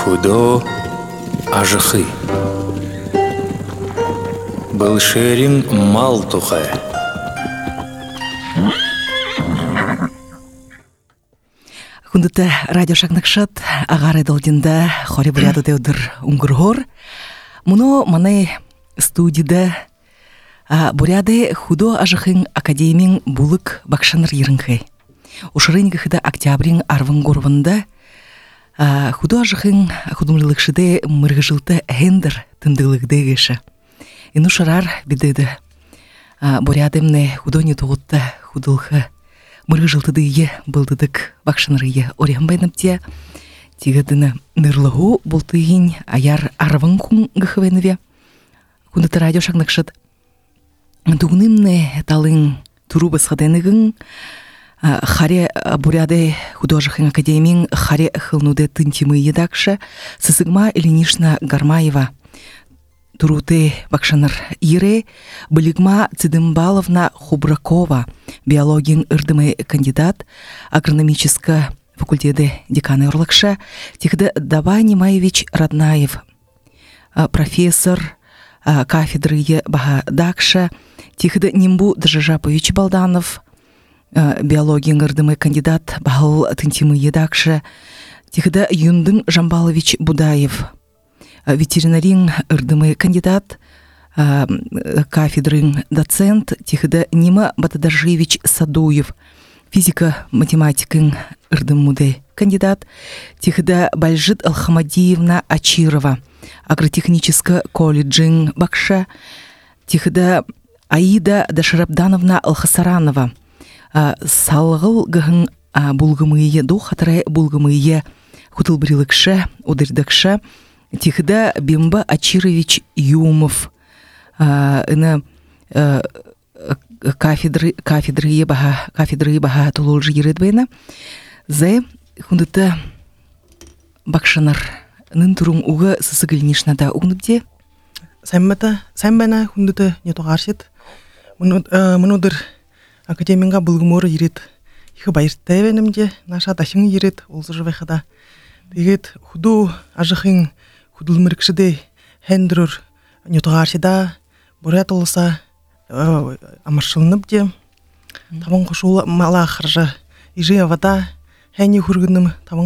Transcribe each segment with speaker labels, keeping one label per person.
Speaker 1: Худо ажыхы. Был шерин мал тухай.
Speaker 2: Хундыта радио шагнакшат агары долдинда хори буряды деудыр унгургор. Муно маны студияда буряды худо ажыхын академийн булык бакшаныр ерінхай. Ушырын гыхыда октябрин арвын горвында худо ажыхын худумрылыкшыды мыргыжылты хендер тындылыгды гыша. Ину шарар бидеді бурядымны худо не туғытта худылхы мыргыжылтыдыйы былдыдык бакшанырыйы орян байнапте тигадыны нырлагу болтыйын аяр арвын кун гыхывеныве. Хундыты радио шагнакшыт дугнымны талын туру басхаденігін харе буряды художахын академийн харе хылнуды тынтимы едакша сысыгма Ильинична Гармаева туруты бакшаныр ире Былигма Цидымбаловна Хубракова биологин ырдымы кандидат агрономического факультеты деканы Орлыкша тихды Давай Немаевич Раднаев профессор кафедры баха дакша тихды Нимбу Джажапович Балданов биологин ырдымы кандидат бахыл тынтимы едакша тихды Юндын Жамбалович Будаев ветеринарин ырдымы кандидат кафедрын доцент тихды Нима Батадажевич Садуев физика-математикын ырдымуды кандидат тихды Бальжит Алхамадиевна Ачирова агротехнический колледжин бакша тихды Аида Дашарабдановна Алхасаранова салғыл гыхын булгымые до хатыры булгымые хутылбрилыкша удырдакша тихда Бимба Ачирович Юмов ына кафедры баха тулолжи ередбейна зе хундыта бакшанар нын турун уга сысыгылнишнада угнубде
Speaker 3: самбана хундыта нетогаршет мунудыр академинга булгумору ерет ихы байырттайвенімде наша ташың ерет олзыжывайхада дегет худу ажыхын худулмыркшыды хендрур нетогаршеда бурят олса амаршылныбде табын қошула мала харжа ижи авада хәни хургыным табын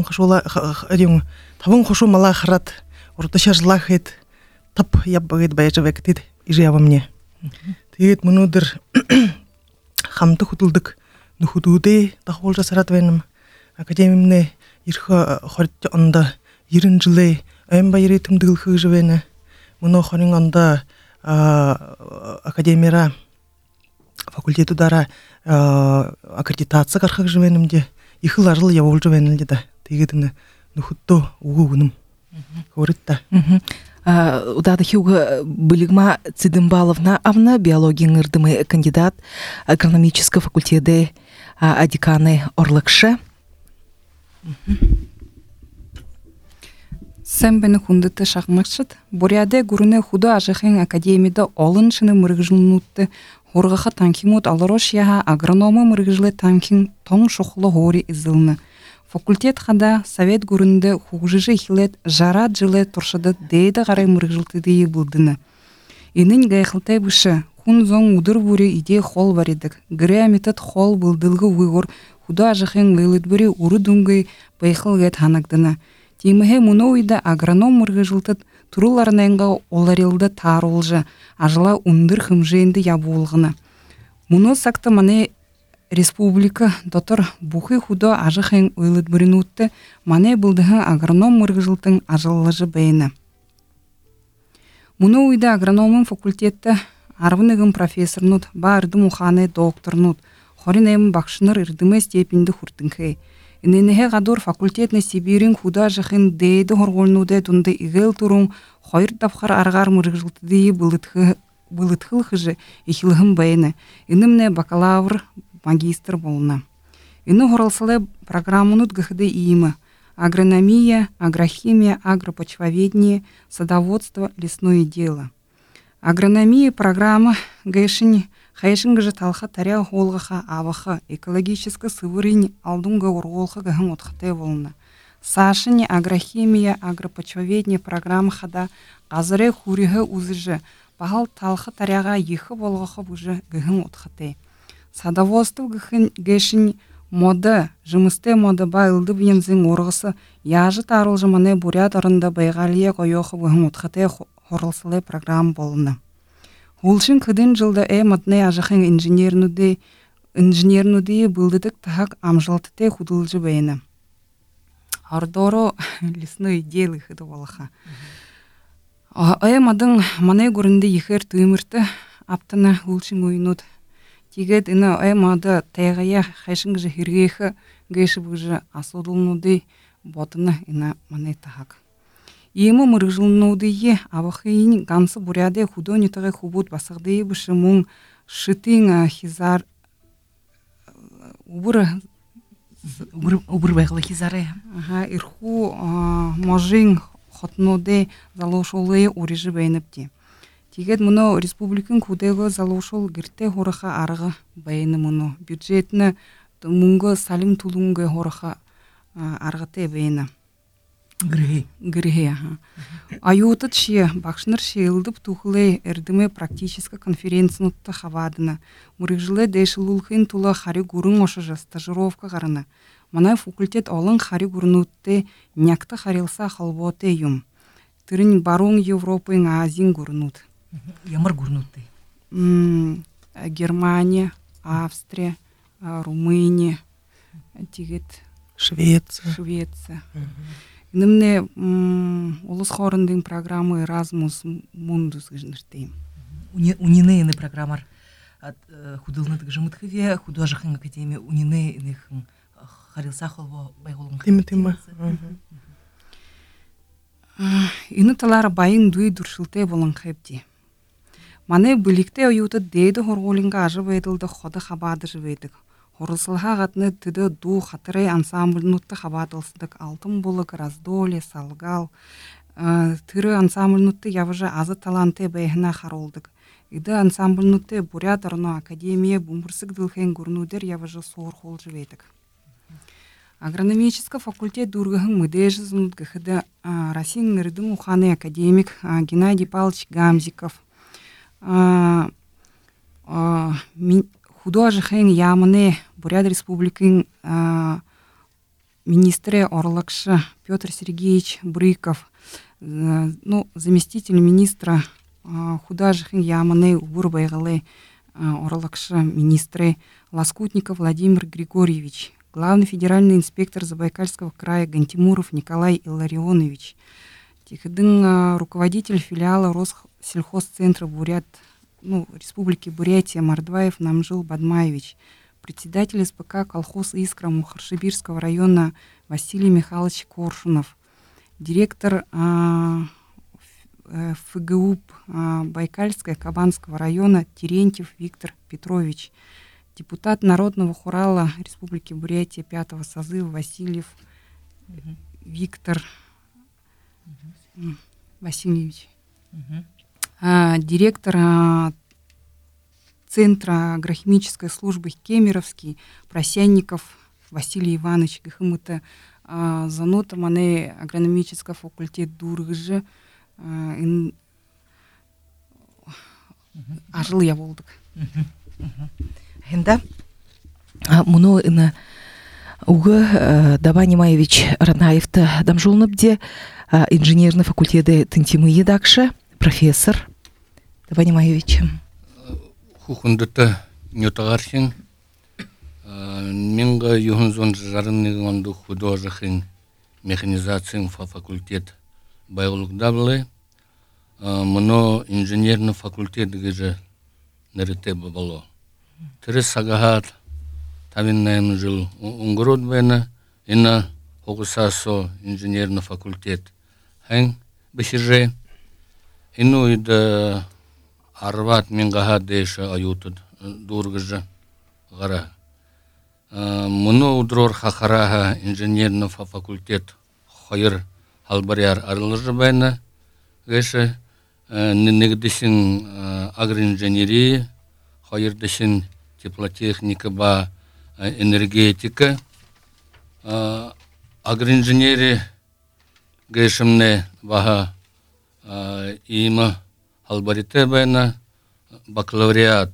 Speaker 3: қошу мала харат урташа жлахет тап яббагет байжавектит ижи авамне тегет мунудыр хамты худулдык нухудуде тахолжа саратвенім академимне ирха хоритте онда 20 жылы Эмба еретім дылхы живені. Мұны қонын онда академияра, факультету дара аккредитация қарқық живенімде. Ихыл арыл явол живенілді да. Тегедіні нүхітті ұғығыным. Көрітті.
Speaker 2: Удады хеуға Былигма Цидымбаловна авна биологин ырдымы кандидат агрономического факультеты адеканы Орлыкша.
Speaker 4: Сэмбэні хундыты шағмақшыд, буряде гүріне худу ажыхын академияда олын шыны мұрғыжылынутты, хорғаға танкимут алырош яға агрономы мұрғыжылы танкин тоң шоқылы хори изылны. Факультет қада совет гүрінде хуғжыжы хилет жарат жылы тұршыды дейді ғарай мұрғыжылты дейі бұлдыны. Инын ғайқылтай бұшы, хун зоң удыр бүрі иде хол бар едік. Гірі амитет хол бұлдылғы ұйғыр худу ажыхын ғайлыт бүрі ұры дүңгай байқыл ғайт ханагдыны. Тимеhe муноуйда агроном мұрғыжылтыд тұруларнайынға оларелді тарулжы, ажыла ундыр хымжейінді ябуылғыны. Муно сақты мане республика дотыр бұхы худо ажықын ойлыд бүрінутты, мане бұлдығы агроном мұрғыжылтың ажылылыжы бәйіні. Муноуйда агрономын факультетті арвынығын профессорнут, ба ырдым уханы докторнут, хорин әйім бақшыныр ырдымы степенді хұртынқы. Иненеhe гадур факультетне Сибирин худа жахын дейді хорголнуде тунды игел турун хойр давхар аргар мұрғылтыдейі бұлытхыл хыжы ихилғым бәйіні. Инымне бакалавр магистр болна. Ины хоралсалы программунут гыхыды иімі. Агрономия, агрохимия, агропочвоведение, садоводство, лесное дело. Агрономия программа гайшыни Хайшынгыжы талха таря холгаха аваха экологическа сывырын алдунга урголха гахын отхатай волна. Сашыне агрохимия, агропочвоведение программа хада газыре хуриhe узыжы бағал талхы таряға ехы болғақы бұжы гіхін отхыты. Садоводство гіхін гешін моды, жымысты моды байлды бензин орғысы яжы тарылжы мане бурят арында байғалия қойоқы бұхын отхыты хорылсылы программа болыны. Улшын кыдын жылда матне ажықын инженернуды бұлдыдық тахак амжалтыты худылжы бәйіні. Ардоро лесной делы хыды болыға. Мадың мане көрінді ехер түймірті аптына улшын ойынуд. Тигет ина мады тайғая хайшын гжы хиргейхі гейші бұжы асудылнуды ботыны ина мане тахак. Ему мырыжылнуды абахыйын гансы буряде худонитығы хубут басығды бұшы мұң шытың хизар убыр
Speaker 2: байғылы хизары.
Speaker 4: Ирху можың хотнуды залошолы урежі бәйініпті. Тигет мұны республикын кудегі залошол гірте хорыға арғы бәйіні мұны. Бюджетіні мұңғы салим тулыңғы хорыға арғыте бәйіні. Гірге. Аютыт шие, бақшыныр шейлдіп тұқылы әрдімі практическа конференцияны тұты хавадыны. Мұрықжылы дэшілулхын тұлы хари гурын ошыжы стажировка ғарыны. Мана факультет олың хари гурынутты някты харилса халботы юм. Түрін баруң Европын Азин гурынут.
Speaker 2: Ямар гурнутты?
Speaker 4: Германия, Австрия, Румыния, тигет Швеция. Нымне улыс хорындың программы Erasmus Mundus гыжныртейм.
Speaker 2: Унины ины программар худылнытыгы жымытхыве, художахын академия унины иных харилса холво байголың.
Speaker 3: Тимы.
Speaker 4: Ины талары байын дуй дұршылтай болын қайпти. Маны бүлікте ойуты дейді хорғолынға ажы байдылды ходы хабады жывайдық. Хорысылға ғатны түді ду қатырай ансамбльнутты хабадылсыдық. Алтын болық, раздоле, салгал. Түрі ансамбльнутты явыжы азы таланты байғына харолдық. Иды ансамбльнутты бурят арно академия бумбурсық дылхен гурнудер явыжы соғыр хол жывайдық. Агрономический факультет дургахын мыдежі зұнут гіхіді Россияның нырдың уханы академик Геннадий Павлович Гамзиков. Художахын ямыны Бурят Республикын министрі Орлакшы Петр Сергеевич Брыков, заместитель министра художахын ямыны Убур байғалы Орлакшы министрі Лоскутников Владимир Григорьевич, главный федеральный инспектор Забайкальского края Гантимуров Николай Илларионович, руководитель филиала Россельхозцентра Бурят, Республики Бурятия Мордваев Намжил Бадмаевич, председатель СПК колхоз «Искра» Мухаршибирского района Василий Михайлович Коршунов, директор ФГУП Байкальского Кабанского района Терентьев Виктор Петрович, депутат Народного хурала Республики Бурятия 5-го созыва Васильев Виктор Васильевич, директор Центра агрохимической службы Кемеровский Просянников Василий Иванович Гахымыта занота мане агрономический факультет дургыжы ажыл я болдық.
Speaker 2: Хенда мұны іні ұғы Даванимаевич Ранаевты дамжолынып де инженерный факультеті тінтимы едакшы, профессор Даванимаевич.
Speaker 5: Хухундыты нютағаршын, менға юхынзон жарынығынды художахын механизациян факультет байғылықда білі, мұны инженерный факультет гыжы нәріте бабало. Тірі сағағат тавиннайын жыл ұңғырод бәйні, ина хоғысасо инженерный факультет хэн бішіржей, ину үйді арват менғаға дейші аютыд дұргыжы ғара. Мұны ұдырор хақараға инженерный факультет қойыр албарияр арылыжы бәйні гейші негдішін агроинженерия, қойырдышын теплотехника ба энергетика, агроинженери гешимне баха има халбарите бена бакалавриат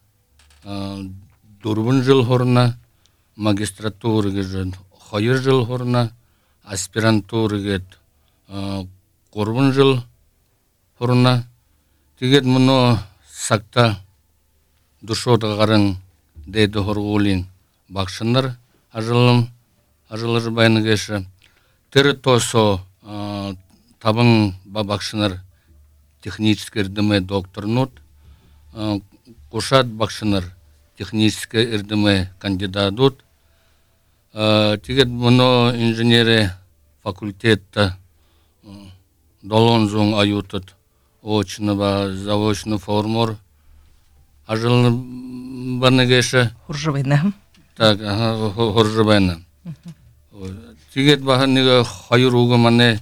Speaker 5: дурбун жыл хорна магистратура гежен хайыр жыл хорна аспирантура гет корбун жыл хорна тигет муно сакта душота гарын дейді хоргулин бакшыныр ажылыр байны геші тірі тосо табын бакшыныр технический ирдіме доктор нут кушат бакшыныр технический ирдіме кандидат дут тигет муно инженери факультетта долон зоң аютыт очны ба заочны формор ажылны баны геші
Speaker 2: Хуржавайна.
Speaker 5: так хоржыбайна тигет баханныга хайыр угы мане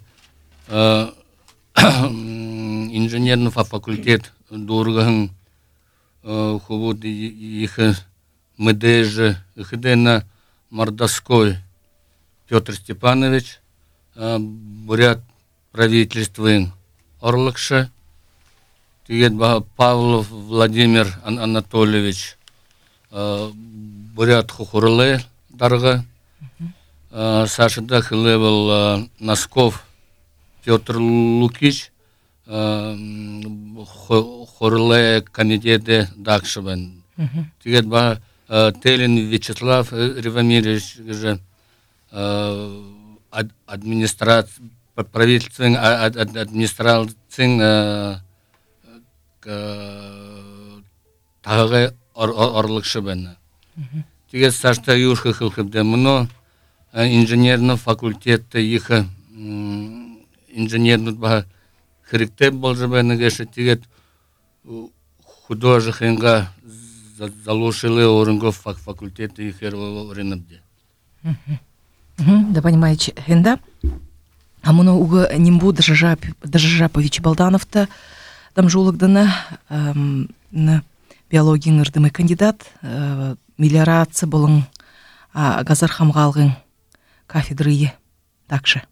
Speaker 5: инженерный факультет дургахын хубут ихы мдж ихдена Мордовской Петр Степанович бурят правительствын орлыкшы тигет Павлов Владимир Анатольевич бурят хухурлы дарга Сашида хылы был Носков Петр Лукич хурлы комитеты дакшыбын тигет Телин Вячеслав Ревамирович же правительственный администрацияның тағы орлыкшы бәні. Тегет сашта юршқы қылқыбды мұны инженерный факультетті ехі инженерный баға хіріктеп болжы бәні кеші тегет художықынға залушили орынғы факультеті ехер орыныбды.
Speaker 2: Да понимаете, хенда. А муну уга нимбу Дажжапович Балдановта там жулыгдана на биология ырдымы кандидат мелиорация болың газар хамгалгын кафедрые также.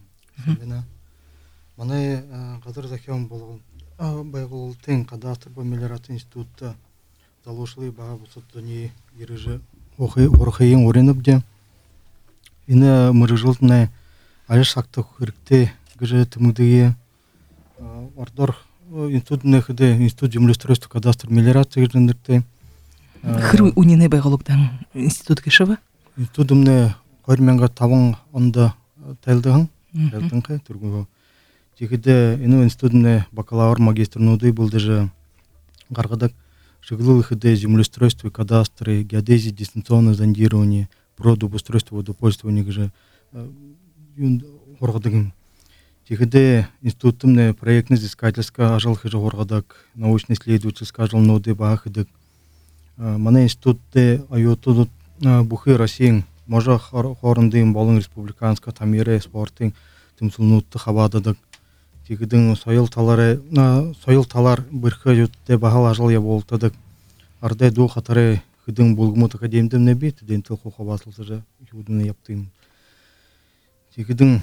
Speaker 6: Маны газар захем болған байгул тең кадастр по мелиорация института залушили бага бусуттани ирыжы орхайын ореныбде. Ина мырыжылтына алеш сакты хырыкте гыжы тымыдые ордор институтный хыды институт землеустройства кадастр мелиорация гыжындырты.
Speaker 2: Хыру унине байгалуктан институт кешева?
Speaker 6: Институтымны көрменге табың онда тайлдығын, тайлдыңқы түргігі. Текеде ину институтны бакалавр магистр нуды болды жы қарғыдық жығылы хыды землеустройства кадастры, геодезия, дистанционное зондирование, природоустройство, водопользование гыжы орғадығын. Текеде институтымны проектно-изыскательска ажал хыжы орғадық, научно-исследовательска ажал нуды бағыдық. Мана институтты айотудут бухы Россиян можа хорындым болын республиканска тамире спортын тымсылнутты хабадыдық. Тегідің сойыл талар бірхі жүтте бағал ажал я болтадық. Ардай ду қатары хыдың болғымыт академдім не бейті дентіл қоқа басылсы жа юдыны яптым. Тегідің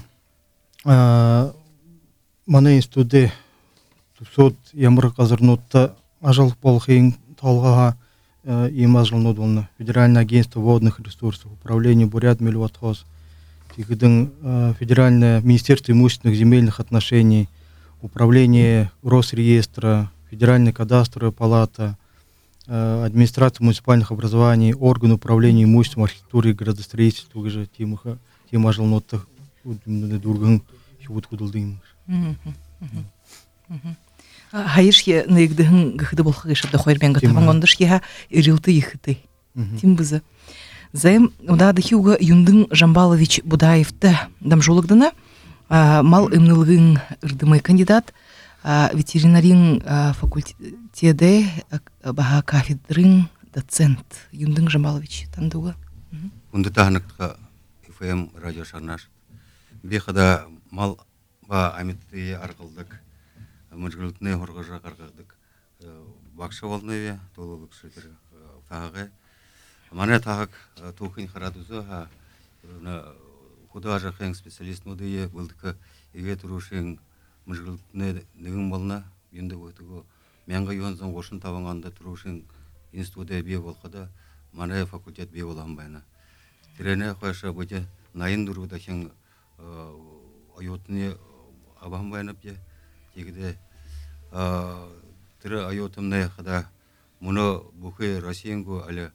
Speaker 6: мана институты тұпсот ямыр қазырнутты ажал болғын талғаға имажылны долны. Федеральное агентство водных ресурсов, управление Бурят Мельватхоз, Федеральное министерство имущественных земельных отношений, управление Росреестра, Федеральная кадастровая палата, администрация муниципальных образований, орган управления имуществом, архитектуры и градостроительства, где тема жилнотта дурган хивут худалдым.
Speaker 2: Хайыш я наигдыгын гыхды болхы гышабда хойрбенга табан ондыш я ирилты ихты. Тим бызы. Заем удады хиуга Юндың Жамбалович Будаевты дамжулыгдына мал имнылыгын ырдымы кандидат ветеринарин факультеде баха кафедрын доцент Юндың Жамбалович тандуга.
Speaker 7: Унды тахныкка ФМ радио шарнаш. Бехада мал ба амитты аркылдык. Мыжгылтны хоргожа каргадык. Бакша волневе толулук шетер тагы. Мане тагы тухин харадузу ха худа жахен специалист нодые былдыка иге турушен мыжгылтне нэгэн болна енді өтігі менға юанзан қошын табанғанда турушен институты бе болқада мана факультет бе болам байна тирене қойша бұде найын дұруда хен айотыне абам байнап же тегіде тірі айотымне қада мұны бұқы Россиянғы әлі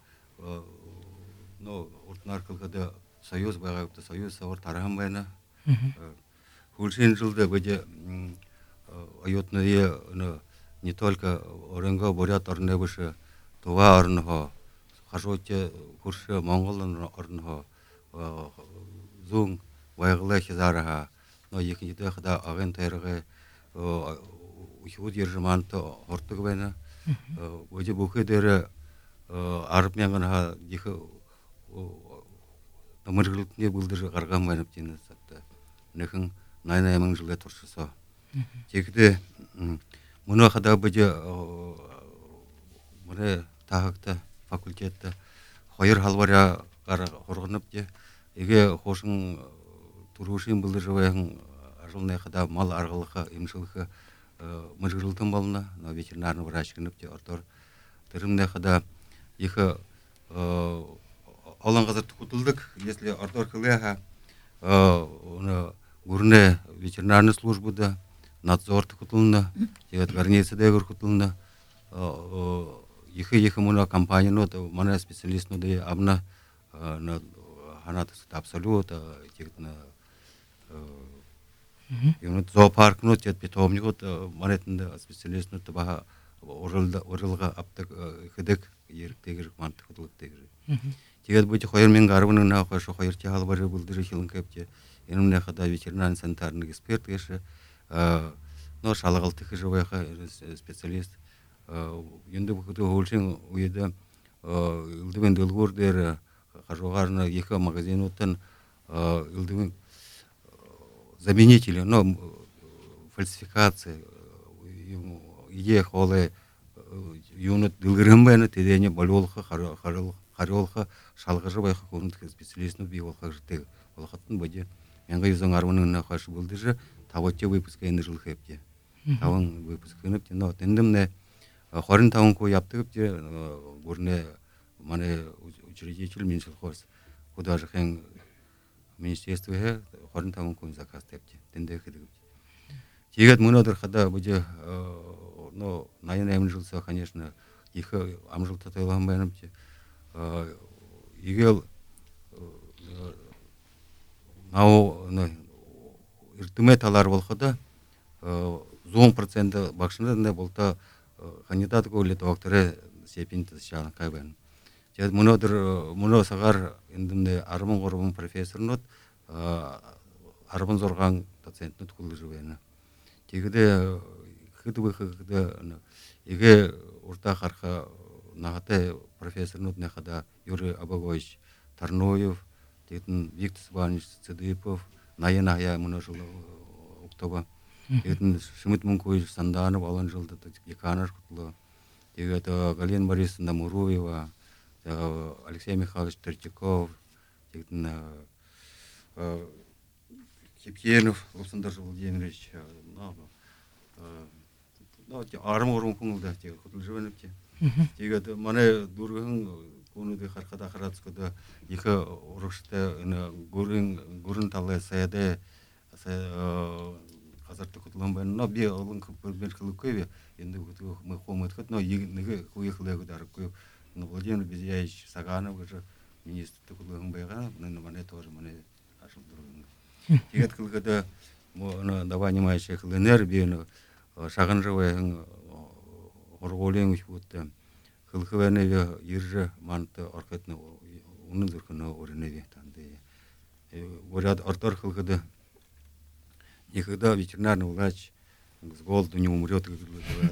Speaker 7: ұртынар қылғада союз байғайыпты союз сауыр тараған байна хулшин жылда бұде айотыне не только орынға борят орны бұшы туға орынға қажуытте күрші Монғолын орынға зұң байғылы хизараға екіншіде қыда ағын тайрығы ұхуд ержіманты ортығы бәйні өде бұқы дәрі арып менғанға дегі мұрғылтіне бұлдыры қарған бәйніп дейіні сатты нәкін найнаймың жылға тұршысы текіде мұны қыда бұде мұны тағықты факультетті қойыр халваря қорғынып де еге қошың турушин бұлды жауайын жылны қыда мал арғылықы емшілігі мұжғырылтын болына ветеринарный врач кініп де ортор түрімне қыда екі олан қазір тұқытылдық если ортор кілеға гурне ветеринарный службыда надзор тұқытылына гарницияда күркытылына екі мұна компанияны мана специалистны де абна ханатысыда абсолют тегітіні зоопаркны тет питомник манетінде специалистны баға орылға аптық хыдық еріктегір манты хыдылық тегір тегет бұйты қойыр мен ғарбының на қойшы қойыр те халы бары бұлдыры хилын көпте енімне қада ветеринарный санитарный эксперт кеші шалығылты кіші байқа специалист енді бұқыты олшын ұйды үлдімен дылғырдер қажуғарына екі магазин өттін үлдімен заменители, фальсификация, идея холы юнит дылгырымбайны тедене бололха, харолха, шалғыжы байқа комнатка специалистны биолха жытты. Олхаттын бөде менға юзан армының нақашы болды жы, таватте выпуска енді жыл хэпте. Тавын выпуска нөпте, но тендімне хорин тавын кой яптығып де, көріне мане учредитель Минсельхоз, куда же хэн министерстве хорин тавын кой заказ тепте, тенде хэдігіп. Тегет мұнадыр қада бұде, найын әмін жылса, конечно, екі амжылта тайлаған байнымте. Егел нау иртіме талар болқада 10% бақшында болта кандидат көйлі доктore степенді шағын қайбайын. Мұны сағар ендімде арымын ғорбын профессорын арымын зорған доцентны түкілі жывайны. Тегіде қыды еге ұрта қарқа нағаты профессорын нәқада Юрий Абагович Тарноев, Виктор Иванович Цыдыпов, Найын Ая мұны жылы ұқтаба. Шымыт Мұнкович Санданов алын жылды деканар құтылы. Галина Борисовна Муруева, Алексей Михайлович Тертиков, Кипьенов, Александр Владимирович, арым орын көңілді құтылы жөвеніпте. Мане дұрғын көңілді қарқада қаратысқыда екі ұрықшыда көрін талы саяды қазарты құтылын байын. Бе олың көпірбен қылып көйбе, енді мы қомет қыт, неге көйекілі көдарып көйіп. Владимир Безяевич Саганов министрді құтылын байға, мане тоже мане ашыл дұрғын. Тегет қылғыда давай немайшы қылынер бейіні шағын жауайын орғолен үшбутты. Қылқывәневе ержі манты арқетіні оның дүркіні орыневе танды. Оряд артар қылқыды. Никогда ветеринарный врач с голоду не умрет, как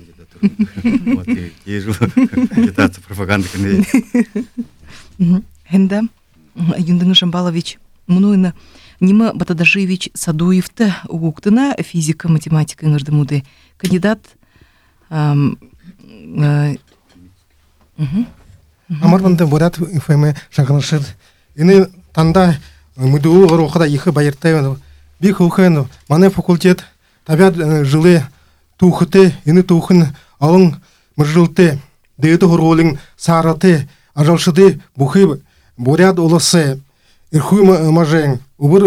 Speaker 7: ежу агитация пропаганда кіне.
Speaker 2: Хенда Юндың Жамбалович мұнуына Нима Батадашевич Садуевті ұғықтына физика, математика ыңырдымуды. Кандидат
Speaker 8: Амар банда борят ифеме шагынышыр. Ини танда мыду рухада ихы байыртай бик хухен мане факультет табят жылы тухыты ины тухын алың мыржылты дейті хуролың сараты ажалшыды бухы бурят олысы ирхуй мажен убыр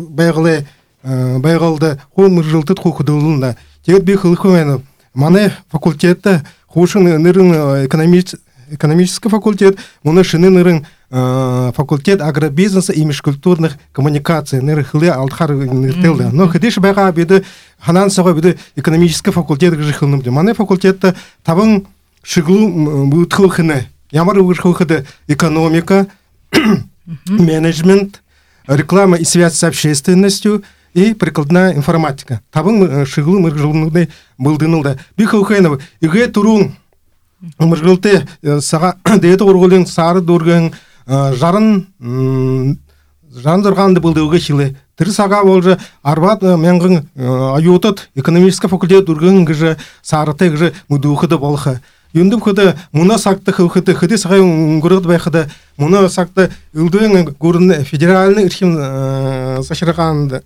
Speaker 8: байгалды хол мыржылты хухыдылында тегет бик хухен мане факультетта хушын нырын экономический факультет муны шыны нырын факультет агробизнеса и межкультурных коммуникаций нырхылы алтхар ныртылды но хидиш байга биді ханан сага биді экономический факультет гыжыхылным мане факультетта табын шыглу бутхылхыны ямар угырхылхыды экономика менеджмент реклама и связь с общественностью и прикладная информатика табын шыглу мыргылны былдынылды бихылхайнов иге турун мыргылты сага дейті ургулын сары дургын жарын дұрғанды бұлды өге шилы. Тірі саға болжы арбат менгін аютыт экономический факультет дұргын гыжы сарыты гыжы мұдуқыды болғы. Юндым қыды мұна сақты қылқыды қыды сағай ұңғырғыды байқыды мұна сақты үлдуен көрінді федеральный ирхим сашырғанды.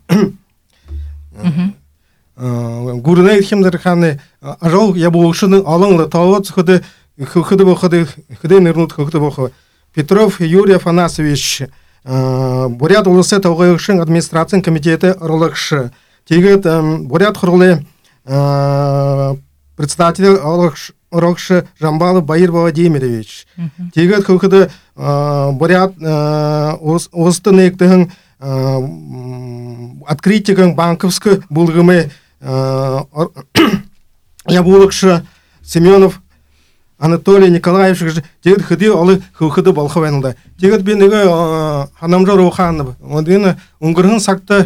Speaker 8: Көрінді ирхимдері ажал ябуғышыны алыңлы тауыт қыды болғыды қыды нырнут қыды болғы. Петров Юрий Афанасович, Бурят улысы тауғайықшын администрациян комитеті ұрылықшы. Тегет Бурят құрылы председатель ұрылықшы Жамбалов Баир Владимирович. Тегет қылқыды Бурят ұлысты нектігін открытигін банковскі бұлғымы ябулықшы Семенов Анатолий Николаевич тегет хыды алы хыды балхаванылда. Тегет бенеге ханамжа Руханов. Одын уңгырын сакта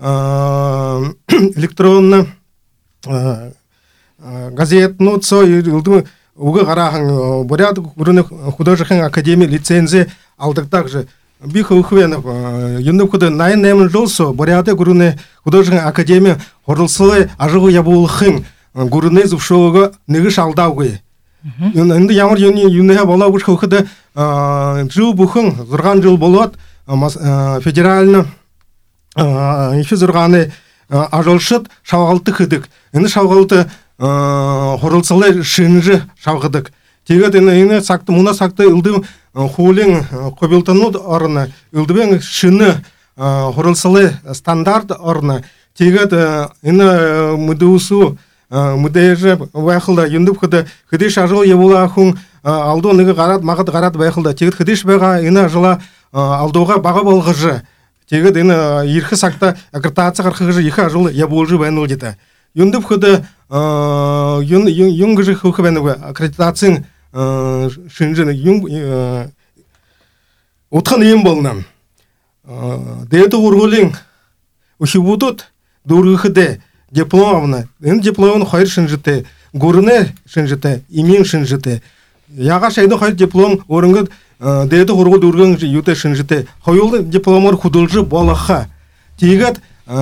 Speaker 8: электронны газет нотсо илды угы гарахан бурят художественной академии лицензии алдык также. Бих ухвенов юнды худы найнемын жолсо буряты гуруны художественной академии хорылсылы ажыгы ябулхын гуруны зувшоуга негыш алдаугы. Енді ямар юнеге бола ұш қылқыды жыл бұқын зұрған жыл болуат федеральны еші зұрғаны ажылшыт шауғалты қыдық. Енді шауғалты хорылсылы шынжы шауғыдық. Тегет енді мұна сақты үлді хулин қобелтану орны, үлдібен шыны хорылсылы стандарт орны. Тегет енді мұдуысу мудеже вайхылда юндып хыды хыдиш ажыл ебула хун алду ныгы гарат магат гарат вайхылда тегит хыдиш бага ина жыла алдуга бага болгыжы тегит ина ирхи сакта аккредитация кархыжы ихи ажыл ебулжы байнул дете юндып хыды юнгыжы хылхы байнуга аккредитациян шынжыны юнг утхан ем болнам дейті ургулин ухибудут дургыхыде дипломовна, дипломын хайр шынжыты, гурыны шынжыты, имен шынжыты. Яға шайды хайр диплом орынғы дейті құрғы дұрғын юты шынжыты. Хайылды дипломыр худылжы болаға. Тегет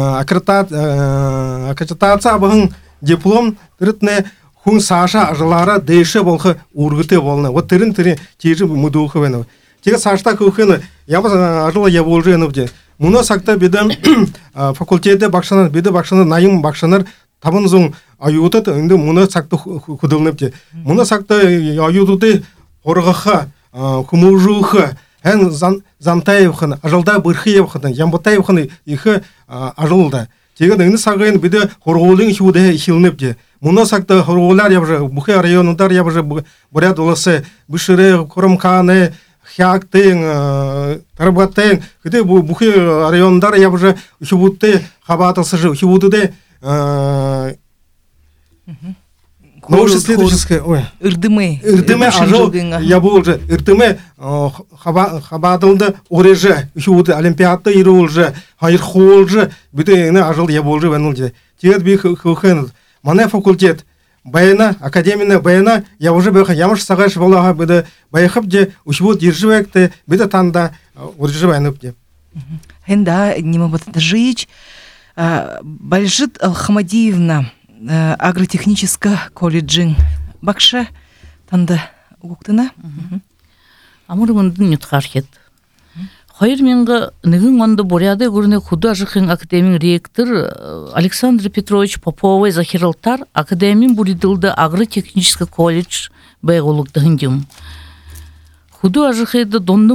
Speaker 8: аккредитация бағын диплом түрітіне хүн саша ажылары дейші болғы ургыты болны. Вот түрін-түрін тежі мұдуғы вені. Тегет сашта көкені, ябыз ажылы еболжы еніп Мұна сақта бедім факультетте бақшанар, беді бақшанар, найым бақшанар табын зоң аютыт, үнді мұна сақта құдылынып. Мұна сақта аютыты орғаға, құмылжуға, ән зантаевқын, ажалда бірхиевқын, ямбатаевқын ехі ажылда. Тегін үнді сағайын беді қорғолың хеуді хилынып. Мұна сақта қорғолар ябжы, бұхи районудар ябжы, бұряд олысы, бүшірі, құрымқаны, хяктың, тарбаттың, күді бұхи райондар ябжы хебутты хабатылсы жы, хебутыды научно-исследовательское, ырдымы ажыл ябыл жы, ырдымы хабатылды орежі, хебуты олимпиадты ері ол жы, хайыр қол жы, бүті ажыл ябыл жы вәніл жы. Тегет бей хылхын, мане факультет, Байына, академияны байына, я уже бәйхі, ямыш сағаш болаға беді байқып де, үшбуд ержівекті, беді танда үржівайнып де.
Speaker 2: Хенда, нема бұтында жиич, Бальжит Алхамадиевна, агротехнический колледжин. Бақшы, танда ұғықтына?
Speaker 9: Амыр мұндың нүтқархет. Хайыр менгі нігін онды Буряды көріне худа жықын академин ректор Александр Петрович Поповой захиралтар академин буридылды агротехнический колледж байғолықтығын. Худа жықайды донды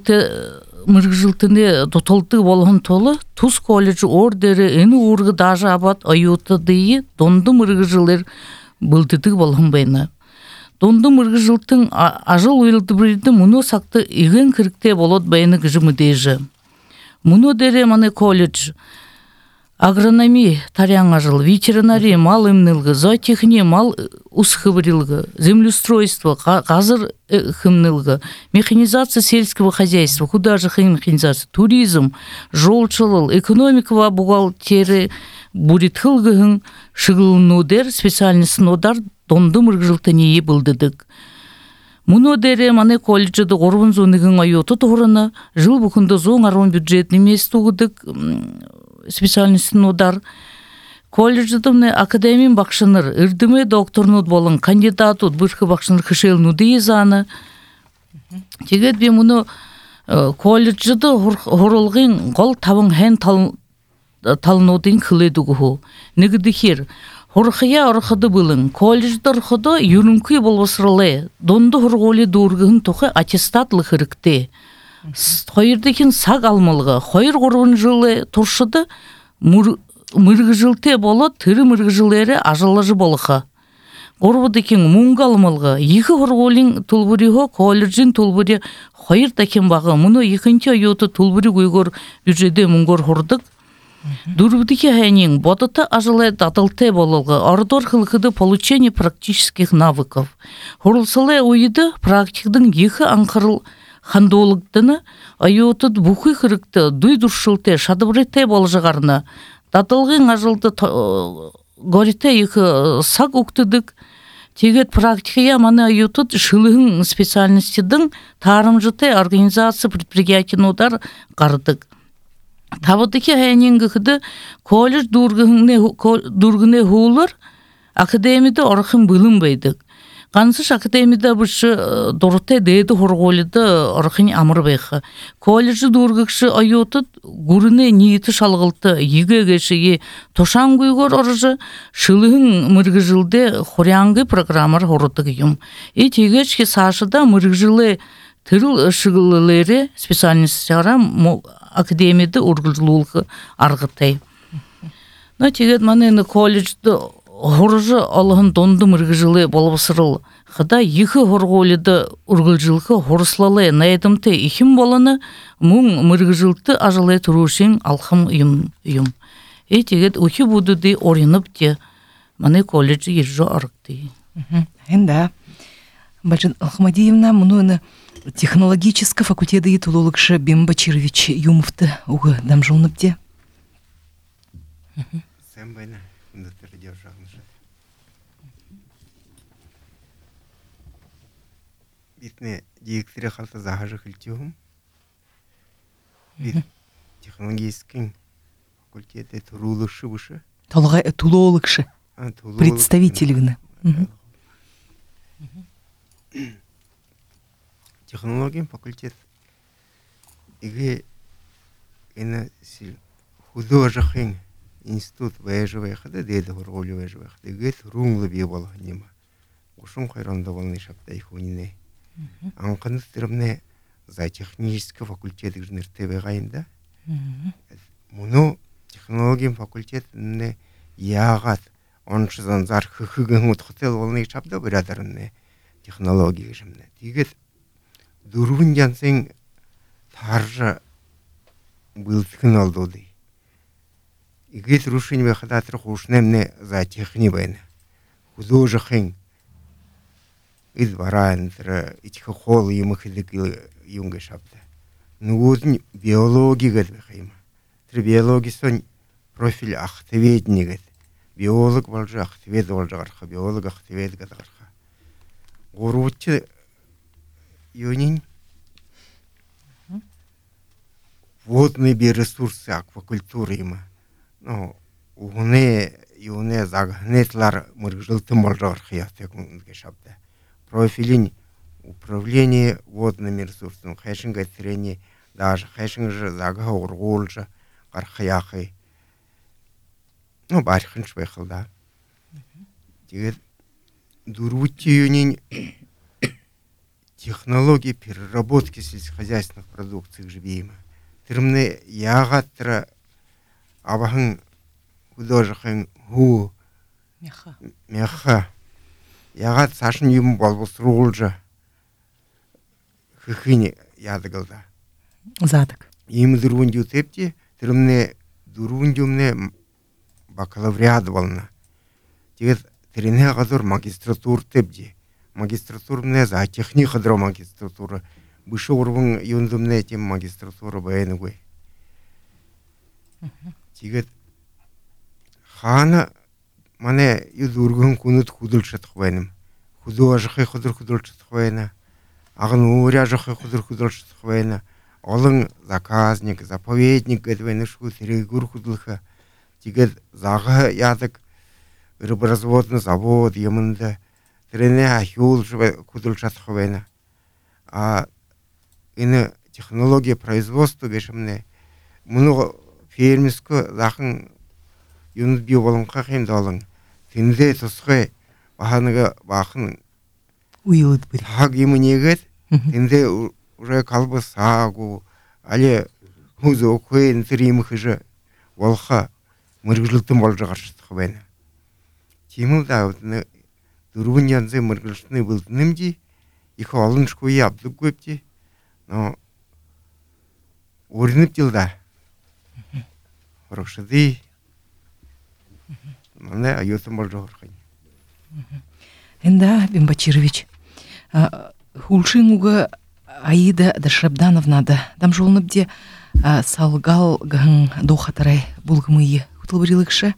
Speaker 9: мұрғыжылтыны дотолты болғын толы, Туз колледжі ордері әні орғы дажы абат айуты дейі донды мұрғыжылыр бұлдыдық болғын байны. Донды мұрғыжылтың ажыл ойылды бірді мұны сақты иген кірікте болот байыны күжімі дейжі. Мұны дере маны колледж агрономи таряң ажыл, ветеринария мал имнылғы, зоотехния мал усхыбрилғы, землеустройство, қазыр хымнылғы, механизация сельского хозяйства, художественная механизация, туризм, жолчылыл, экономика бухгалтері будет хылғығын шығылынудер, специальность нодар донды мұрғыжылтыне е бұлдыдық. Мұны дере маны колледжеді ғорбын зонығын айоты тұғырына жыл бұқында зоң арван бюджетні мес тұғыдық специальность нодар. Колледжді академин бақшыныр, үрдіме докторнуд болын, кандидатуд бұрқы бақшыныр қышелнуды езаны. Тегет бе мұны колледжді ғорылғын ғол табын хэн талынудың қыледігі ху. Нігді хер, Хорхая орхады былын, колледжді орхады юрінкі болбасырылы, донды хорголи дұрғын тоқы аттестатлы хірікте. Хойырдекін сақ алмалығы, хойыр ғорғын жылы тұршыды мұрғы жылте болы, түрі мұрғы жылері ажылыжы болыға. Ғорбыдекін мұңғы алмалығы, екі хорголин тұлбырығы, колледжін тұлбыры хойырдекін бағы, мұны екінші айоты тұлбыры көйгір бюджеде мұңғыр хордық. Дурбдики хэнин бодота ажылы дадылте болылғы, ордор хылғыды получение практических навыков. Хурылсылы ойыды практикдің екі аңқырыл хандолықтыны, айотыд бұқы қырықты дуйдұршылте шадыбырете болжығарына. Дадылғын ажылды горите екі сақ ұқтыдық. Тегет практикая маны айотыд шылығын специальностидың тарымжыте организация предприятинодар қардық. Табыдыки хэнингі колледж дұргыне хулыр академида орхын бұлым байдық. Қансыш академида бұшы дұрыте дейді хорголиды орхын амыр байқы. Колледжі дұргықшы айотыд ғұрыне ниеті шалғылты егегешіге тошан көйгөр оржы шылығын мұрғы жылде хорянғы программар хорыдығы юм. Тегешке сашыда мұрғы жылы тырыл шығылылері специальностяра академияда ургылылығы арғытай. Тегет манайны колледжді хоржы алығын донды мұрғы жылы болбысырыл. Қыда екі хорголиды ургылжылығы хорыслалы найдымты ихим боланы мұң мұрғы жылты ажылай тұрушын алқым үйім. Тегет өкі бұдыды орынып де манай колледжі ержі арғытай.
Speaker 2: Энда. Бәлжін Алхамадиевна мұны технологический факультеті етулолықшы Бемба Чирович Юмовты ұғы дамжылынып де?
Speaker 10: Сән байна, үндеттері держағынышы. Бетіне директоры қалта зағажы қылтеуім. Бет технологический факультеті тұрулықшы бұшы.
Speaker 2: Тулолықшы. Представителігіні.
Speaker 10: Технология факультет иге ина художественный институт воежевый хада деди хорголи воежевый хада иге рунглы бие бол нема ушун хайранда болны шапта ихунине анканды тиремне за технический факультет гнертебе гайында муну технология факультет не ягат ончудан зар хыгын утхтел болны шапта бирадарне технология жемне тигет Дурвын жансың таржа бұлтықын алдуды. Игет рушын бе қадатыр қушынемне за техни байны. Художықын ид барайындыры, иткі қол еміқілік юнғы шапты. Нуғудын биология гәд бәқайма. Тір биология сон профиль ақтыведіне гәд. Биолог болжы ақтывед болжы қарқа, биолог ақтывед гәд қарқа. Ғорутчы юнин водные биоресурсы аквакультуры има. Ну, юне загнетлар мыргжилтым болжар хиятекун шапта. Профилин управление водными ресурсами, хэшинга трени даже хайшың же зага ургул же гархаяхы. Ну бархын швехалда. Тэгээд дурвутиюнин технологии переработки сельскохозяйственных продукций живима. Термне ягатра абахын художахын ху мяха ягат сашын юм болбосрулжа хыхыни ядыгалда.
Speaker 2: Задак.
Speaker 10: Им дурвундю тепти термне дурвундюмне бакалавриат болна. Тэгээд тэрний газар магистратур тепти. Магистратурная за техника дро магистратура. Выше уровень юндумная тем магистратура военной. Тэгээд хана мане юдургун кунут худулчат хвайным. Художахы худулчат хвайна. Агнуряжахы худулчат хвайна. Олон заказник, заповедник гэдвэны шу тэрэгүр худулха. Тэгээд зага ядак рыборазводный завод ямында. Трене ахюл худулчат хвайна. А ине технология производства гешемне много фермерско захын юнут биополонка хемдалын. Тенде тосхе баханыга бахын
Speaker 2: Уилыт бир.
Speaker 10: хаг имынегет. Тенде уже калбы сагу але хузо куен трим хыжа волха мыргылтым болжа каршыт хвайна. Тимылда дурвунянзе мыргылшны былтынымди их алыншку яптык көпти. Но орынып жылда. Рокшады мана айотым болжа хорхань.
Speaker 2: Энда Бимбачирович. Хулшин уга Аида Дашрабдановна да. Дам жолнып де салгал гын дохатарай булгымые. Хутылбырилыкшы.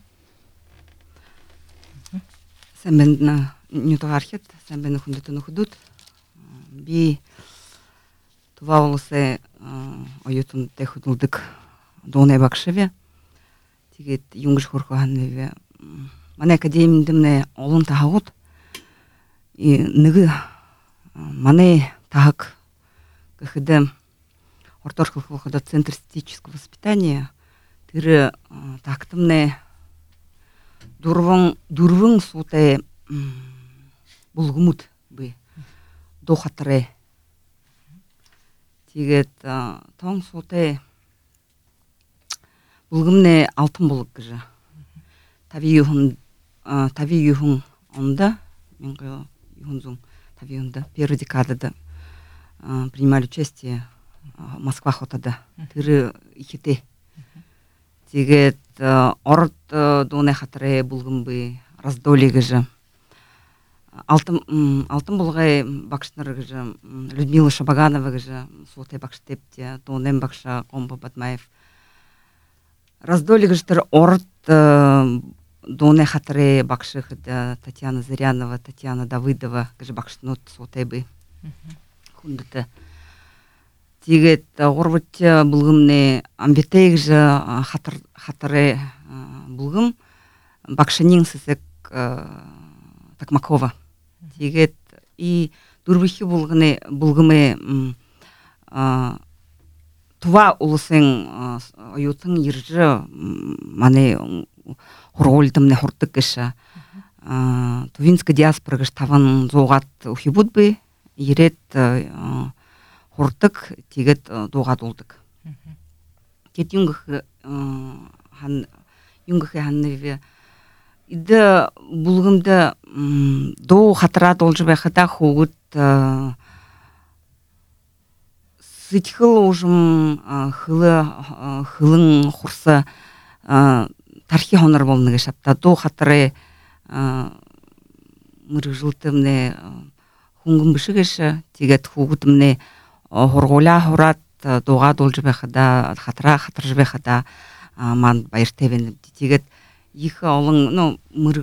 Speaker 4: Сәмбен нютархет, сәмбен хундутын худут. Би това олысы оютун техудулдык доне бакшеве. Тигет юнгыш хорхоганневе. Мане академиндемне олон тахагут. И ныгы мане тахак кахыдем орторхылхылхыда центр эстетического воспитания. Тыры тактымне дурвың суте булгумут бы дохатре. Тигет тоң суте булгумне алтын булык кыжы. Таби юхун онда, менгі юхунзун таби онда, первый декадада принимали участие Москва хотада. Тыры ихите. Тигет орд доне хатре булгым бы раздоли гыжы. Алтын булгай бакшнар гыжы, Людмила Шабаганова гыжы, суте бакштепте, донем бакша Комба Батмаев. Раздоли гыжтыр орд доне хатре бакшых Татьяна Зырянова, Татьяна Давыдова гыжы бакшнут суте бы хундыты. Тигет орвыт булгымне амбетей гыжы хатре булгым бакшынин сысек Такмакова. Тигет и дурвихи булгымы това улысын оютын иржы мане хорголдымне хортык кыша. Тувинска диаспора гыш таван зоғат ухибут бы, ирет хортык тигет доғат улдык. Кет юнгахы ханневе иді булгымды до хатырат олжы бәхіда хугут сытхыл ожым хылың хурса тархи хонор болны гешапта до хатыры мырыжылтымне хунгым біші геші тегет хугутымне хоргола хорат доға должы бәхіда хатыр жы бәхіда ман байыртевен тегет их олың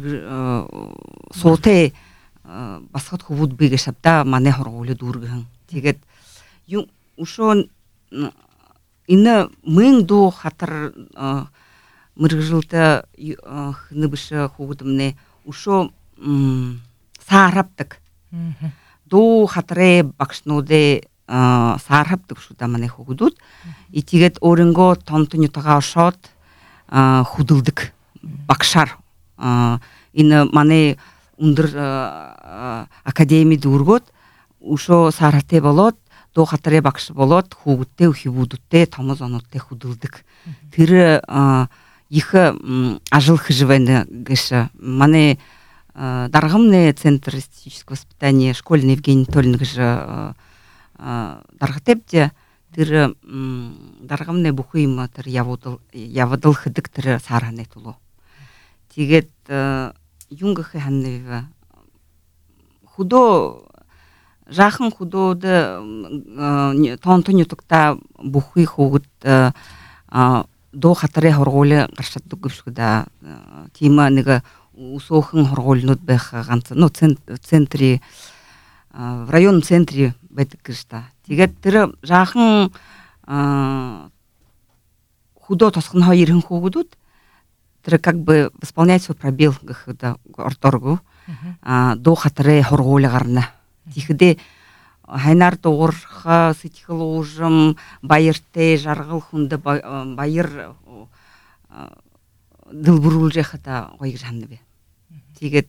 Speaker 4: соте басқат хубут беге шапта мане хорголы дургын тегет ушо инна мың до хатыр мыргылта хныбышы хугутымне ушо сараптык до хатре бакшноде
Speaker 11: саархаптык шуда мане хугудут. И тигет орынго томтун ютага ошот худылдык бакшар. Ина мане ундыр академии дургот ушо саархате болот, до хатаре бакшы болот, хугутте ухибудутте томозонутте худылдык. Тиры ихы ажыл хыжывайны гэша. Мане даргамне центр эстетического воспитания школьный Евгений Толин гэша даргатепте тиры даргамне бухыйма тир явадыл хыдык тиры саархане тулу. Тигет юнга ханнева худо жахын худоды тонтун ютукта бухый хугут до хатаре хорголе гаршатту гүшгүда тима нега усохын хорголнут бэха ганца но центре в районном центре бэткишта тигет тиры жахын худо тосхын хайырын хугудут тиры как бы восполнять свой пробел гыхда орторгу до хатаре хорголе гарна тихде хайнар тоғырға сытихыл оғжым, байырте жарғыл хунды байыр дылбұрул жахата ойғы жанды бе. Тегет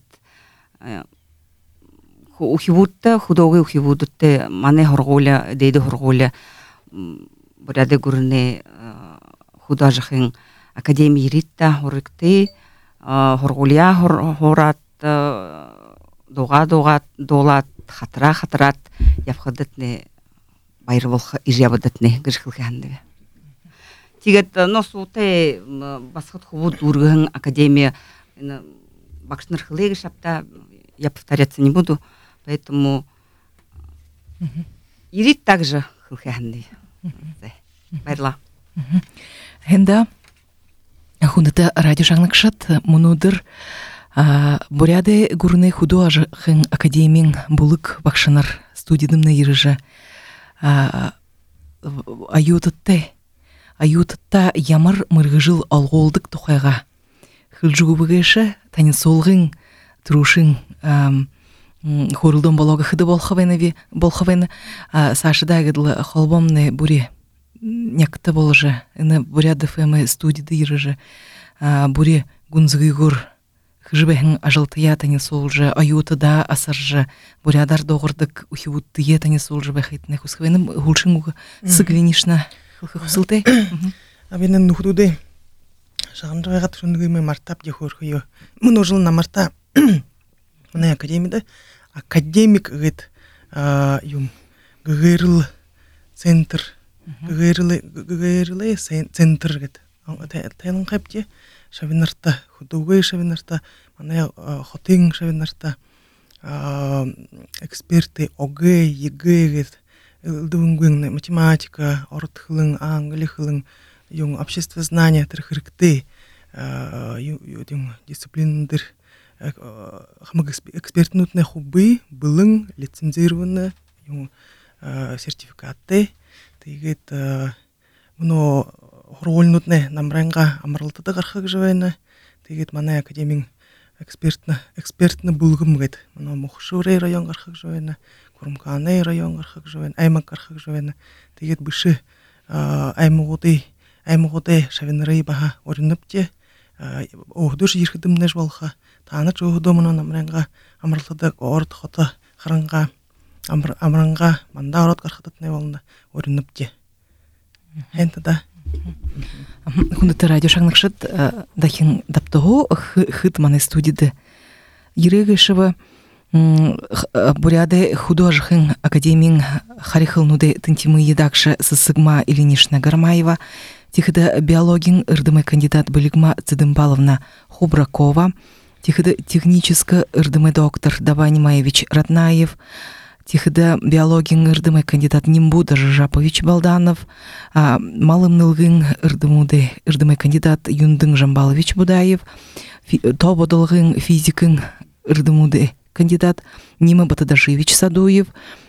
Speaker 11: ухивудты, худоғы ухивудытты, мане хорғоля, дейді хорғоля, бұрады көріне худа жахын академия ритта хорыкты, хорғолия хорат, доға долат, хатырат явхадатне байрволха ижябадатне гышхылханды. Тигет носуте басхат хубут ургын академия бакшныр хылеги шапта я повторяться не буду, поэтому ирит также хылханды. Байрла.
Speaker 2: Хенда хундата радио шагнакшат мунудыр Буряде гурны худо ажыхын академиин булык бакшанар студидымны йырыжы аютытта ямар мыргыжыл алголдык тухайга хылжугубыгышы тани солгын турушын хорулдон болога хыды болхавайны сашыдагыдлы холбомны бури някты болжы ины буряды фэмы студиды йырыжы бури гунзгыгур хыжбэхин ажылтыя тани солжы, аютыда асаржы, бурядар доғырдык ухивуттые тани солжы бэхайтны хусхвайным хулшынгуга сыгвинишна хусылты.
Speaker 3: Абенен нухудуды шағынжыға тұрындығымы мартап де хорхыйо. Мұн ожыл намарта мұны академида академик ғыт гырыл центр гырылы центр ғыт. Тайлын қайпте шавинарта, худовые шавинарта, мане хотинг шавинарта, эксперты ОГЭ, ЕГЭ, математика, ортхылың, англихылың, общество знания, трехрыкты, дисциплиндер, экспертнутные хубы, былың, лицензированные, сертификаты, тегет, мұны хорголнутне намранга амралтыда гархаг жавайна тегет мана академин экспертны булгым гет мана Мухшурей район гархаг жавайна Курмканай район гархаг жавайна Аймак гархаг жавайна тегет бышы аймагоды шавинрей баха орыныпте охдуш ирхидымнеш болха таны чохдо мана намранга амралтыда орт хота харанга амранга манда орот гархататне болна орыныпте хентада Хундата радио шагнакшат дахин даптого хыт маны студиды. Ирегешева буряде художхын академиин харихылнуды тынтимы едакшы Сысыгма Ильинична Гармаева, тихыда биологин ырдымы кандидат Былигма Цидымбаловна Хубракова, тихыда техническа ырдымы доктор Давани Маевич Ратнаев, тихыда биологин ырдымы кандидат Нимбуда Жапович Балданов, малым нылгын ырдымы кандидат Юндың Жамбалович Будаев, тободылгын физикын ырдымуды кандидат Нима Батадашевич Садуев,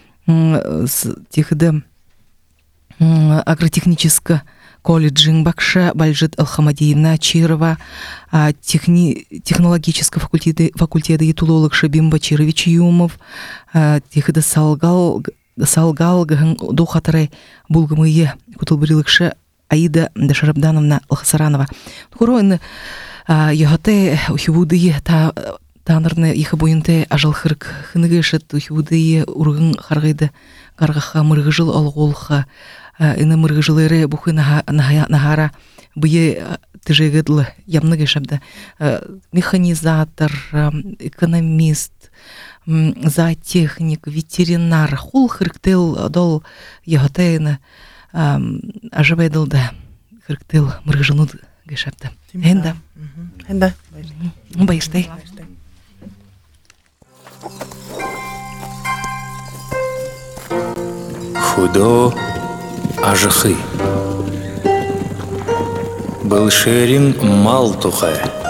Speaker 3: тихыда агротехническа колледжин Бакша Бальжит Алхамадиевна Чирова, технологического факультета етулолог Шабим Бачирович Юмов, тихыда салгал
Speaker 2: салгал гын до хатары булгымые кутылбырылыкшы Аида Дашарабдановна Лхасаранова. Хороин яхате ухивудые танырны ихы бойынты ажалхырк хыныгышыт ухивудые ургын харгайды каргаха мыргыжыл алголха ины мыргыжылары бухы нахара бые тыжегыдлы ямныгышабда механизатор, экономист, зоотехник, ветеринар хул хырктыл дол яхатейны ажабайдылда хырктыл мыргыжылны гышабда. Хенда.
Speaker 3: Хенда.
Speaker 2: Байштай.
Speaker 1: Худо ажыхы. Был шерин мал тухай.